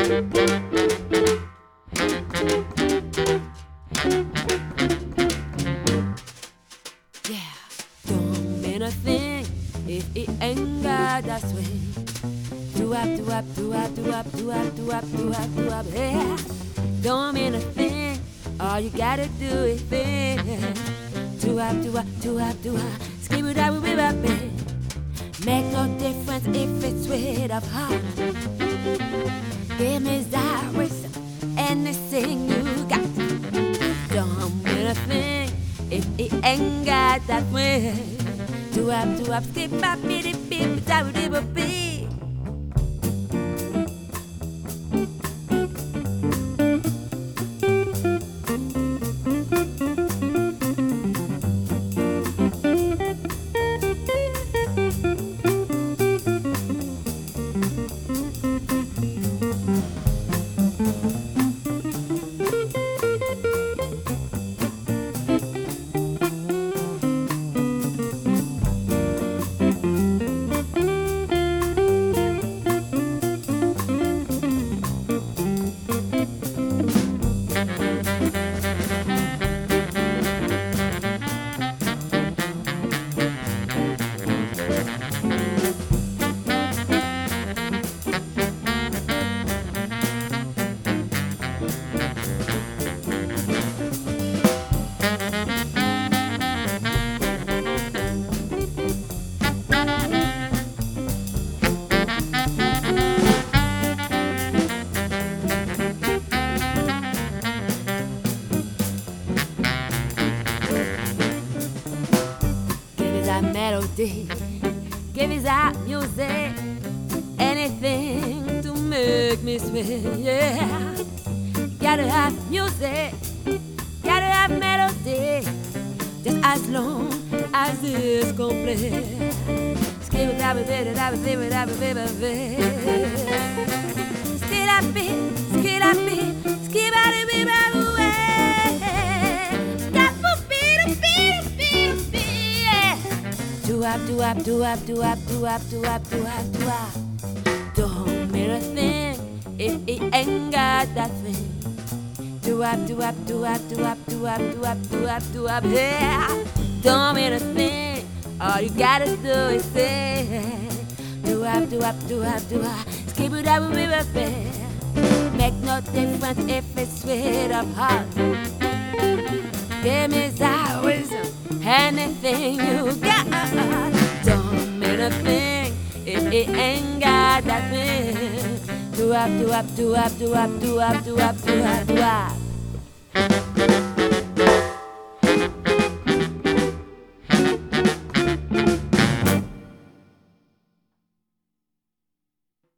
Yeah, don't mean a thing if it ain't got that swing. Do up, do up, do up, do up, do up, do up, do up, do up, yeah. Don't mean a thing. All you gotta do is think. Do up, do up, do up, do up. Skip it up, whip up, it. Make no difference if it's sweet of heart. Give me that reason, anything you got. Don't mean a thing if it ain't got that way. Do up, skip up, beat it, beat it, that would ever be. Melody, give me that music, anything to make me swing, yeah. Gotta have music, gotta have melody, just as long as it's complete. Skip it up a bit, it up a bit, it up a bit, skip up it, skip up it, skip out a bit, do up, do up, do up, do up, do up, do up, do up. Don't mean a thing if it ain't got that thing. Do up, do up, do up, do up, do up, do up, do up, do up, yeah. Don't mean a thing. All you gotta do is say, do up, do up, do up, do up. Skip it up, we will be. Make no difference if it's sweet of heart. Give me that wisdom, anything you got. Don't mean a thing if it ain't got that thing. Do up, do up, do up, do up, do up, do up, do up, do up.